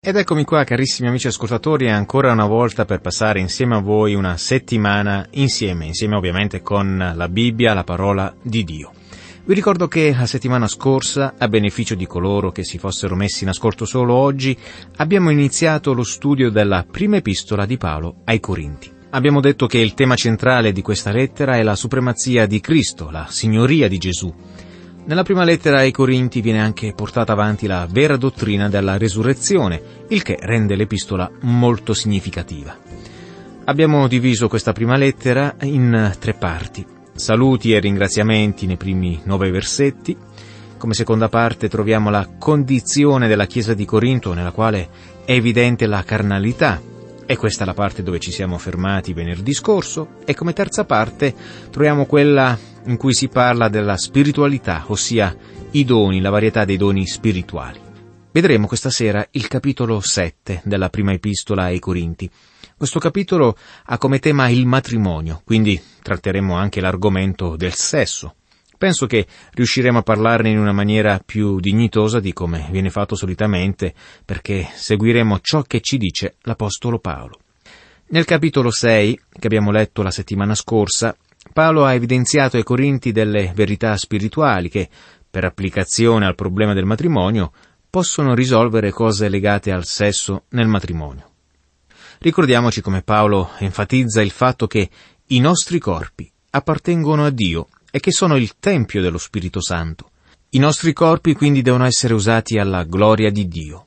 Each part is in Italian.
Ed eccomi qua, carissimi amici ascoltatori, ancora una volta per passare insieme a voi una settimana insieme ovviamente con la Bibbia, la parola di Dio. Vi ricordo che la settimana scorsa, a beneficio di coloro che si fossero messi in ascolto solo oggi, abbiamo iniziato lo studio della prima epistola di Paolo ai Corinti. Abbiamo detto che il tema centrale di questa lettera è la supremazia di Cristo, la signoria di Gesù. Nella prima lettera ai Corinti viene anche portata avanti la vera dottrina della resurrezione, il che rende l'epistola molto significativa. Abbiamo diviso questa prima lettera in 3 parti. Saluti e ringraziamenti nei primi 9 versetti. Come seconda parte troviamo la condizione della Chiesa di Corinto, nella quale è evidente la carnalità. E questa è la parte dove ci siamo fermati venerdì scorso. E come terza parte troviamo quella in cui si parla della spiritualità, ossia i doni, la varietà dei doni spirituali. Vedremo questa sera il capitolo 7 della prima epistola ai Corinti. Questo capitolo ha come tema il matrimonio, quindi tratteremo anche l'argomento del sesso. Penso che riusciremo a parlarne in una maniera più dignitosa di come viene fatto solitamente, perché seguiremo ciò che ci dice l'Apostolo Paolo. Nel capitolo 6, che abbiamo letto la settimana scorsa, Paolo ha evidenziato ai Corinti delle verità spirituali che, per applicazione al problema del matrimonio, possono risolvere cose legate al sesso nel matrimonio. Ricordiamoci come Paolo enfatizza il fatto che i nostri corpi appartengono a Dio e che sono il tempio dello Spirito Santo. I nostri corpi quindi devono essere usati alla gloria di Dio.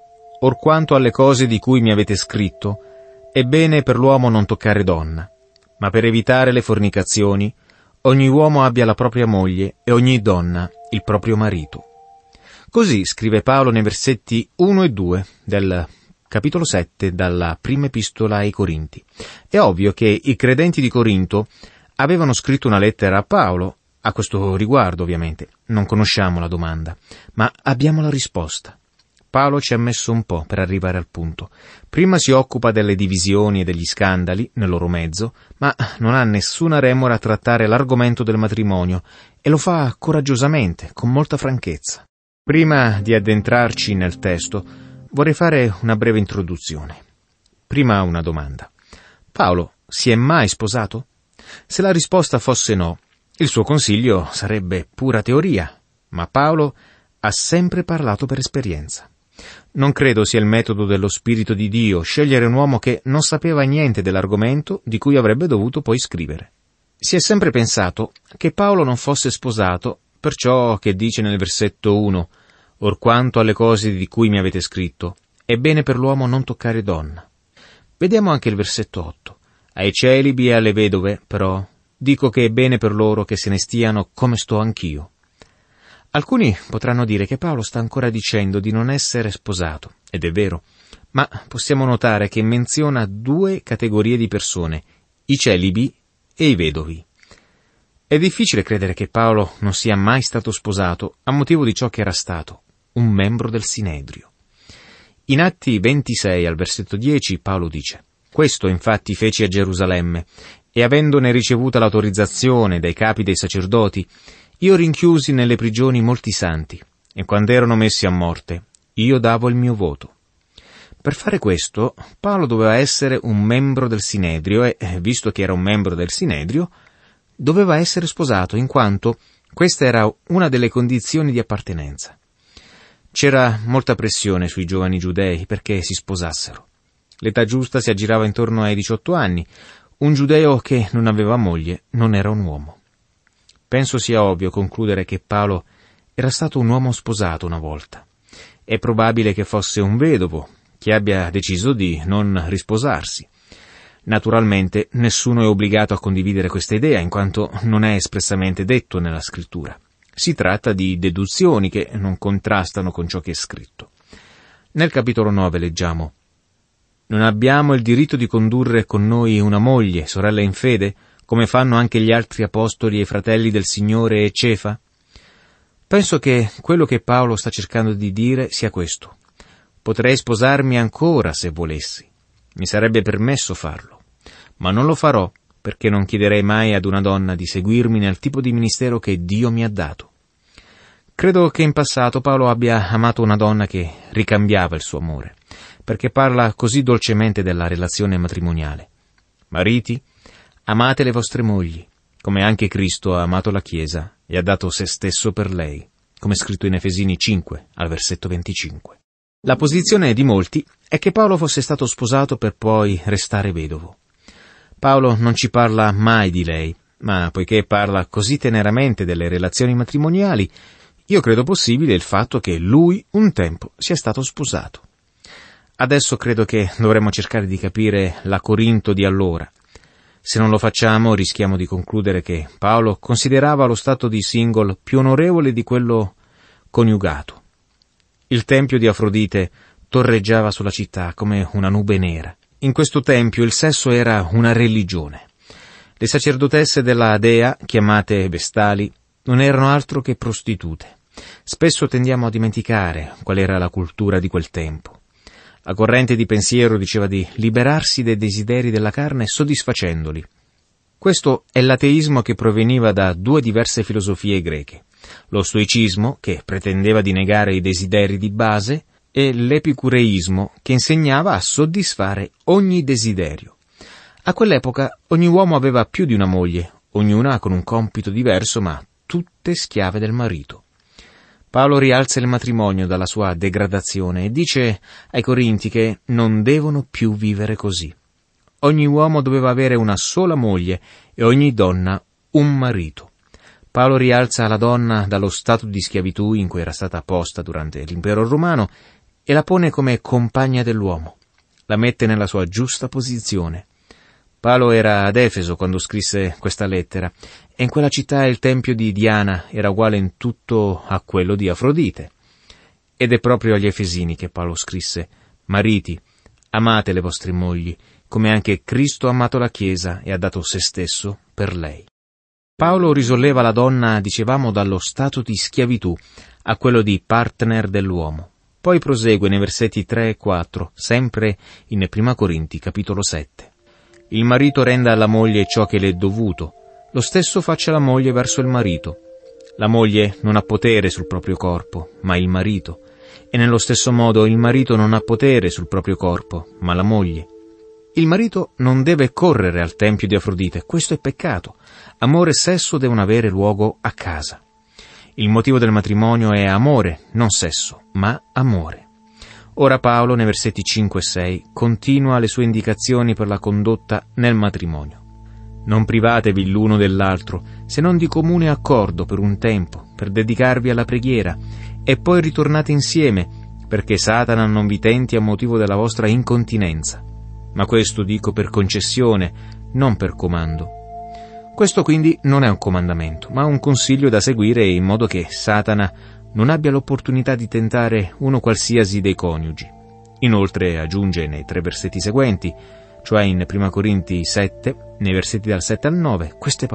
Or quanto alle cose di cui mi avete scritto, è bene per l'uomo non toccare donna, ma per evitare le fornicazioni, ogni uomo abbia la propria moglie e ogni donna il proprio marito. Così scrive Paolo nei versetti 1 e 2 del capitolo 7 dalla prima epistola ai Corinti. È ovvio che i credenti di Corinto avevano scritto una lettera a Paolo, a questo riguardo ovviamente. Non conosciamo la domanda, ma abbiamo la risposta. Paolo ci ha messo un po' per arrivare al punto. Prima si occupa delle divisioni e degli scandali nel loro mezzo, ma non ha nessuna remora a trattare l'argomento del matrimonio e lo fa coraggiosamente, con molta franchezza. Prima di addentrarci nel testo, vorrei fare una breve introduzione. Prima una domanda. Paolo si è mai sposato? Se la risposta fosse no, il suo consiglio sarebbe pura teoria, ma Paolo ha sempre parlato per esperienza. Non credo sia il metodo dello Spirito di Dio scegliere un uomo che non sapeva niente dell'argomento di cui avrebbe dovuto poi scrivere. Si è sempre pensato che Paolo non fosse sposato per ciò che dice nel versetto 1, «Or quanto alle cose di cui mi avete scritto, è bene per l'uomo non toccare donna». Vediamo anche il versetto 8. «Ai celibi e alle vedove, però, dico che è bene per loro che se ne stiano come sto anch'io». Alcuni potranno dire che Paolo sta ancora dicendo di non essere sposato, ed è vero, ma possiamo notare che menziona 2 categorie di persone, i celibi e i vedovi. È difficile credere che Paolo non sia mai stato sposato a motivo di ciò che era stato, un membro del Sinedrio. In Atti 26 al versetto 10 Paolo dice: «Questo infatti feci a Gerusalemme, e avendone ricevuta l'autorizzazione dai capi dei sacerdoti, io rinchiusi nelle prigioni molti santi, e quando erano messi a morte, io davo il mio voto». Per fare questo, Paolo doveva essere un membro del Sinedrio e, visto che era un membro del Sinedrio, doveva essere sposato, in quanto questa era una delle condizioni di appartenenza. C'era molta pressione sui giovani giudei perché si sposassero. L'età giusta si aggirava intorno ai 18 anni. Un giudeo che non aveva moglie non era un uomo. Penso sia ovvio concludere che Paolo era stato un uomo sposato una volta. È probabile che fosse un vedovo, che abbia deciso di non risposarsi. Naturalmente nessuno è obbligato a condividere questa idea, in quanto non è espressamente detto nella scrittura. Si tratta di deduzioni che non contrastano con ciò che è scritto. Nel capitolo 9 leggiamo: «Non abbiamo il diritto di condurre con noi una moglie, sorella in fede, come fanno anche gli altri apostoli e fratelli del Signore e Cefa?» Penso che quello che Paolo sta cercando di dire sia questo. Potrei sposarmi ancora se volessi. Mi sarebbe permesso farlo. Ma non lo farò perché non chiederei mai ad una donna di seguirmi nel tipo di ministero che Dio mi ha dato. Credo che in passato Paolo abbia amato una donna che ricambiava il suo amore. perché parla così dolcemente della relazione matrimoniale. Mariti, amate le vostre mogli, come anche Cristo ha amato la Chiesa e ha dato se stesso per lei, come scritto in Efesini 5, al versetto 25. La posizione di molti è che Paolo fosse stato sposato per poi restare vedovo. Paolo non ci parla mai di lei, ma poiché parla così teneramente delle relazioni matrimoniali, io credo possibile il fatto che lui un tempo sia stato sposato. Adesso credo che dovremmo cercare di capire la Corinto di allora. Se non lo facciamo, rischiamo di concludere che Paolo considerava lo stato di single più onorevole di quello coniugato. Il tempio di Afrodite torreggiava sulla città come una nube nera. In questo tempio il sesso era una religione. Le sacerdotesse della dea, chiamate vestali, non erano altro che prostitute. Spesso tendiamo a dimenticare qual era la cultura di quel tempo. La corrente di pensiero diceva di liberarsi dai desideri della carne soddisfacendoli. Questo è l'ateismo che proveniva da due diverse filosofie greche. Lo stoicismo, che pretendeva di negare i desideri di base, e l'epicureismo, che insegnava a soddisfare ogni desiderio. A quell'epoca ogni uomo aveva più di una moglie, ognuna con un compito diverso, ma tutte schiave del marito. Paolo rialza il matrimonio dalla sua degradazione e dice ai Corinti che non devono più vivere così. Ogni uomo doveva avere una sola moglie e ogni donna un marito. Paolo rialza la donna dallo stato di schiavitù in cui era stata posta durante l'impero romano e la pone come compagna dell'uomo. La mette nella sua giusta posizione. Paolo era ad Efeso quando scrisse questa lettera, e in quella città il tempio di Diana era uguale in tutto a quello di Afrodite. Ed è proprio agli Efesini che Paolo scrisse: «Mariti, amate le vostre mogli, come anche Cristo ha amato la Chiesa e ha dato se stesso per lei». Paolo risolleva la donna, dicevamo, dallo stato di schiavitù a quello di partner dell'uomo. Poi prosegue nei versetti 3 e 4, sempre in Prima Corinti, capitolo 7. Il marito renda alla moglie ciò che le è dovuto, lo stesso faccia la moglie verso il marito. La moglie non ha potere sul proprio corpo, ma il marito, e nello stesso modo il marito non ha potere sul proprio corpo, ma la moglie. Il marito non deve correre al tempio di Afrodite, questo è peccato. Amore e sesso devono avere luogo a casa. Il motivo del matrimonio è amore, non sesso, ma amore. Ora Paolo, nei versetti 5 e 6, continua le sue indicazioni per la condotta nel matrimonio. Non privatevi l'uno dell'altro, se non di comune accordo per un tempo, per dedicarvi alla preghiera, e poi ritornate insieme, perché Satana non vi tenti a motivo della vostra incontinenza. Ma questo dico per concessione, non per comando. Questo quindi non è un comandamento, ma un consiglio da seguire in modo che Satana non abbia l'opportunità di tentare uno qualsiasi dei coniugi. Inoltre aggiunge nei 3 versetti seguenti, cioè in 1 Corinti 7, nei versetti dal 7 al 9, queste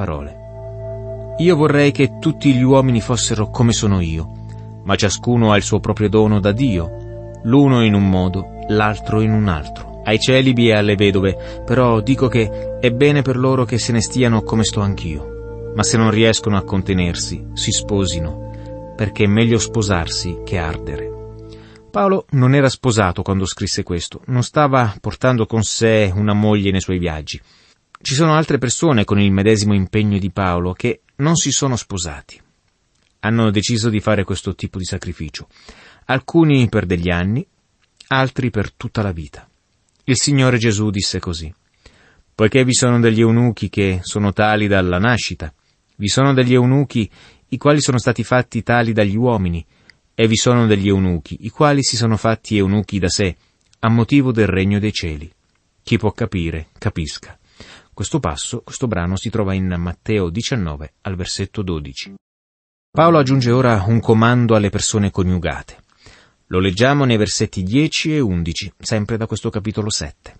parole. Io vorrei che tutti gli uomini fossero come sono io, ma ciascuno ha il suo proprio dono da Dio, l'uno in un modo, l'altro in un altro. Ai celibi e alle vedove, però dico che è bene per loro che se ne stiano come sto anch'io. Ma se non riescono a contenersi, si sposino, perché è meglio sposarsi che ardere. Paolo non era sposato quando scrisse questo, non stava portando con sé una moglie nei suoi viaggi. Ci sono altre persone con il medesimo impegno di Paolo che non si sono sposati. Hanno deciso di fare questo tipo di sacrificio, alcuni per degli anni, altri per tutta la vita. Il Signore Gesù disse così: «Poiché vi sono degli eunuchi che sono tali dalla nascita, vi sono degli eunuchi i quali sono stati fatti tali dagli uomini, e vi sono degli eunuchi i quali si sono fatti eunuchi da sé, a motivo del regno dei cieli. Chi può capire, capisca». Questo brano si trova in Matteo 19, al versetto 12. Paolo aggiunge ora un comando alle persone coniugate. Lo leggiamo nei versetti 10 e 11, sempre da questo capitolo 7.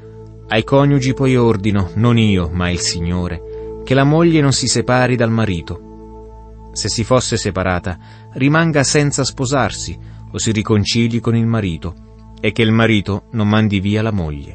Ai coniugi poi ordino, non io, ma il Signore, che la moglie non si separi dal marito. Se si fosse separata, rimanga senza sposarsi o si riconcili con il marito, e che il marito non mandi via la moglie.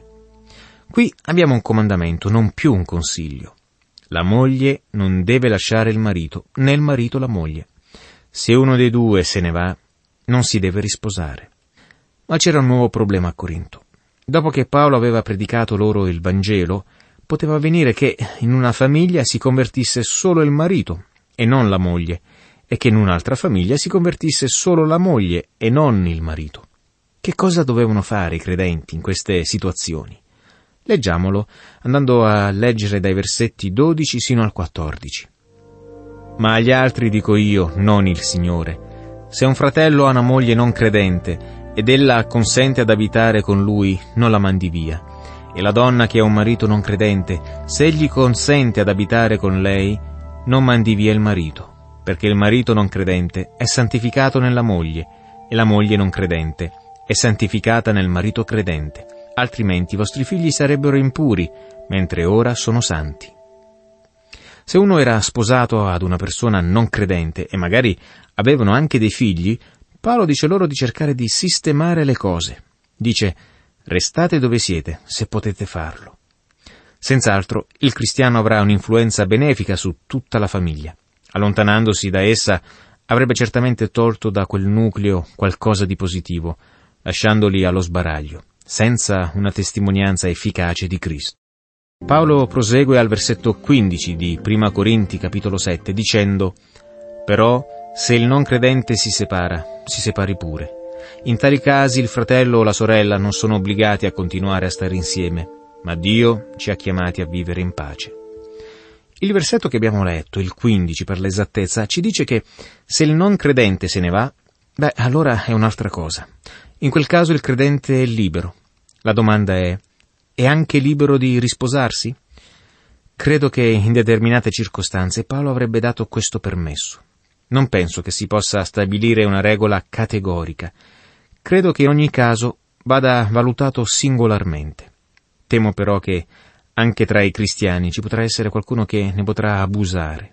Qui abbiamo un comandamento, non più un consiglio. La moglie non deve lasciare il marito, né il marito la moglie. Se uno dei due se ne va, non si deve risposare. Ma c'era un nuovo problema a Corinto. Dopo che Paolo aveva predicato loro il Vangelo, poteva avvenire che in una famiglia si convertisse solo il marito e non la moglie, e che in un'altra famiglia si convertisse solo la moglie e non il marito. Che cosa dovevano fare i credenti in queste situazioni? Leggiamolo andando a leggere dai versetti 12 sino al 14. Ma agli altri dico io, non il Signore: se un fratello ha una moglie non credente ed ella acconsente ad abitare con lui, non la mandi via. E la donna che ha un marito non credente, se egli consente ad abitare con lei, non mandi via il marito, perché il marito non credente è santificato nella moglie, e la moglie non credente è santificata nel marito credente, altrimenti i vostri figli sarebbero impuri, mentre ora sono santi. Se uno era sposato ad una persona non credente e magari avevano anche dei figli, Paolo dice loro di cercare di sistemare le cose. Dice: restate dove siete, se potete farlo. Senz'altro, il cristiano avrà un'influenza benefica su tutta la famiglia. Allontanandosi da essa, avrebbe certamente tolto da quel nucleo qualcosa di positivo, lasciandoli allo sbaraglio, senza una testimonianza efficace di Cristo. Paolo prosegue al versetto 15 di 1 Corinti capitolo 7, dicendo: però, se il non credente si separi pure. In tali casi il fratello o la sorella non sono obbligati a continuare a stare insieme, ma Dio ci ha chiamati a vivere in pace. Il versetto che abbiamo letto, il 15 per l'esattezza, ci dice che se il non credente se ne va, allora è un'altra cosa. In quel caso il credente è libero. La domanda è anche libero di risposarsi? Credo che in determinate circostanze Paolo avrebbe dato questo permesso. Non penso che si possa stabilire una regola categorica. Credo che in ogni caso vada valutato singolarmente. Temo però che anche tra i cristiani ci potrà essere qualcuno che ne potrà abusare.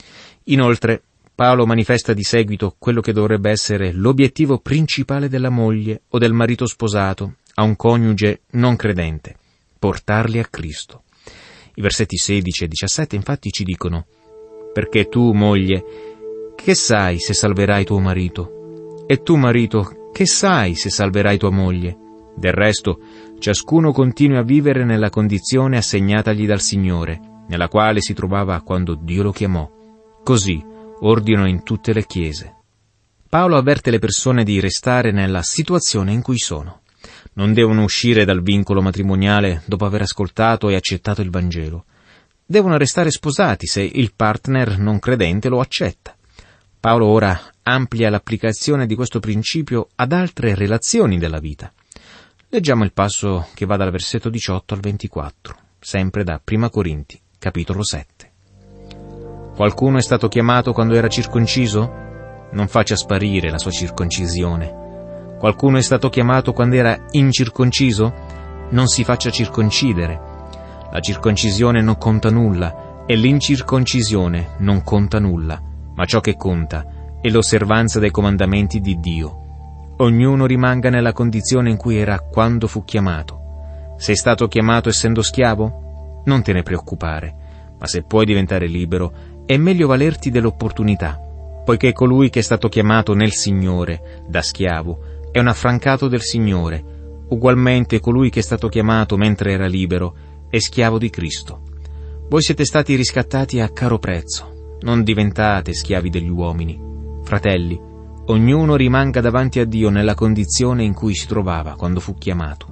Inoltre, Paolo manifesta di seguito quello che dovrebbe essere l'obiettivo principale della moglie o del marito sposato a un coniuge non credente: portarli a Cristo. I versetti 16 e 17 infatti ci dicono: perché tu, moglie, che sai se salverai tuo marito? E tu, marito, che sai se salverai tua moglie? Del resto, ciascuno continui a vivere nella condizione assegnatagli dal Signore, nella quale si trovava quando Dio lo chiamò. Così ordinano in tutte le chiese. Paolo avverte le persone di restare nella situazione in cui sono. Non devono uscire dal vincolo matrimoniale dopo aver ascoltato e accettato il Vangelo. Devono restare sposati se il partner non credente lo accetta. Paolo ora amplia l'applicazione di questo principio ad altre relazioni della vita. Leggiamo il passo che va dal versetto 18 al 24, sempre da 1 Corinti, capitolo 7. Qualcuno è stato chiamato quando era circonciso? Non faccia sparire la sua circoncisione. Qualcuno è stato chiamato quando era incirconciso? Non si faccia circoncidere. La circoncisione non conta nulla e l'incirconcisione non conta nulla, ma ciò che conta è l'osservanza dei comandamenti di Dio. Ognuno rimanga nella condizione in cui era quando fu chiamato. Sei stato chiamato essendo schiavo? Non te ne preoccupare, ma se puoi diventare libero, è meglio valerti dell'opportunità, poiché colui che è stato chiamato nel Signore da schiavo è un affrancato del Signore. Ugualmente colui che è stato chiamato mentre era libero è schiavo di Cristo. Voi siete stati riscattati a caro prezzo, non diventate schiavi degli uomini. Fratelli, ognuno rimanga davanti a Dio nella condizione in cui si trovava quando fu chiamato.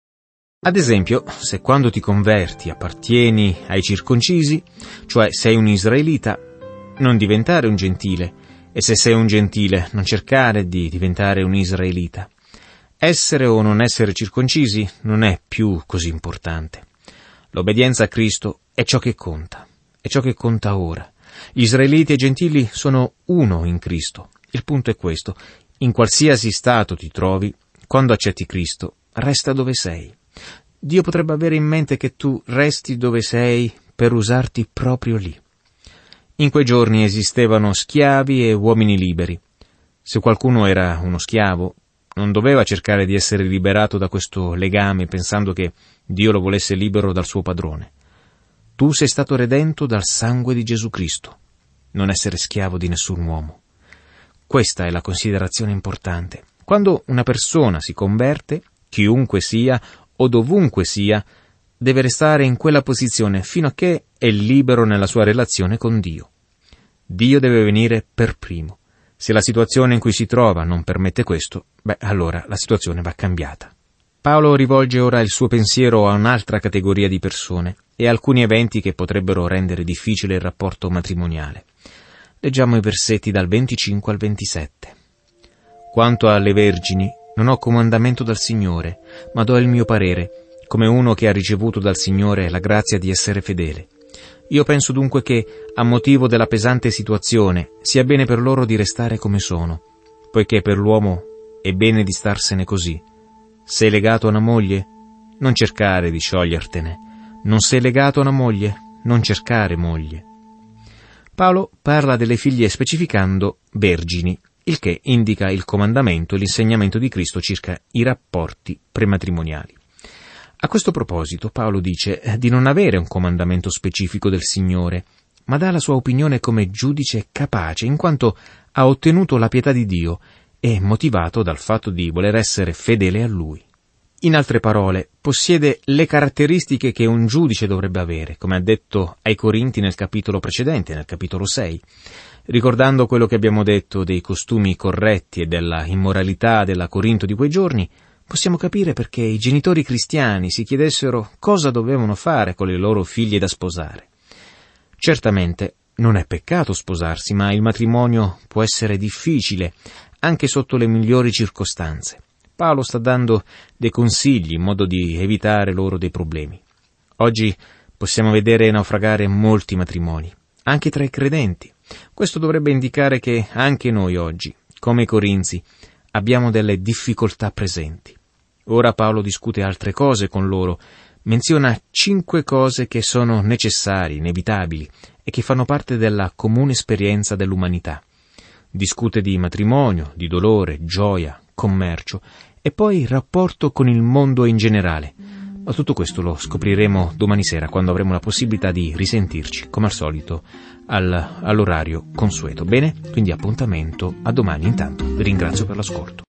Ad esempio, se quando ti converti appartieni ai circoncisi, cioè sei un israelita, non diventare un gentile, e se sei un gentile, non cercare di diventare un israelita. Essere o non essere circoncisi non è più così importante. L'obbedienza a Cristo è ciò che conta ora. Gli israeliti e i gentili sono uno in Cristo. Il punto è questo: in qualsiasi stato ti trovi, quando accetti Cristo, resta dove sei. Dio potrebbe avere in mente che tu resti dove sei per usarti proprio lì. In quei giorni esistevano schiavi e uomini liberi. Se qualcuno era uno schiavo, non doveva cercare di essere liberato da questo legame pensando che Dio lo volesse libero dal suo padrone. Tu sei stato redento dal sangue di Gesù Cristo. Non essere schiavo di nessun uomo. Questa è la considerazione importante. Quando una persona si converte, chiunque sia o dovunque sia, deve restare in quella posizione fino a che è libero nella sua relazione con Dio. Dio deve venire per primo. Se la situazione in cui si trova non permette questo, allora la situazione va cambiata. Paolo rivolge ora il suo pensiero a un'altra categoria di persone e a alcuni eventi che potrebbero rendere difficile il rapporto matrimoniale. Leggiamo i versetti dal 25 al 27. Quanto alle vergini, non ho comandamento dal Signore, ma do il mio parere, come uno che ha ricevuto dal Signore la grazia di essere fedele. Io penso dunque che, a motivo della pesante situazione, sia bene per loro di restare come sono, poiché per l'uomo è bene di starsene così. Sei legato a una moglie? Non cercare di sciogliertene. Non sei legato a una moglie? Non cercare moglie. Paolo parla delle figlie specificando vergini, il che indica il comandamento e l'insegnamento di Cristo circa i rapporti prematrimoniali. A questo proposito Paolo dice di non avere un comandamento specifico del Signore, ma dà la sua opinione come giudice capace, in quanto ha ottenuto la pietà di Dio e motivato dal fatto di voler essere fedele a Lui. In altre parole, possiede le caratteristiche che un giudice dovrebbe avere, come ha detto ai Corinti nel capitolo precedente, nel capitolo 6. Ricordando quello che abbiamo detto dei costumi corretti e della immoralità della Corinto di quei giorni, possiamo capire perché i genitori cristiani si chiedessero cosa dovevano fare con le loro figlie da sposare. Certamente non è peccato sposarsi, ma il matrimonio può essere difficile, anche sotto le migliori circostanze. Paolo sta dando dei consigli in modo di evitare loro dei problemi. Oggi possiamo vedere naufragare molti matrimoni, anche tra i credenti. Questo dovrebbe indicare che anche noi oggi, come i Corinzi, abbiamo delle difficoltà presenti. Ora Paolo discute altre cose con loro, menziona 5 cose che sono necessarie, inevitabili e che fanno parte della comune esperienza dell'umanità. Discute di matrimonio, di dolore, gioia, commercio e poi il rapporto con il mondo in generale. Ma tutto questo lo scopriremo domani sera quando avremo la possibilità di risentirci, come al solito, all'orario consueto. Bene? Quindi appuntamento a domani. Intanto vi ringrazio per l'ascolto.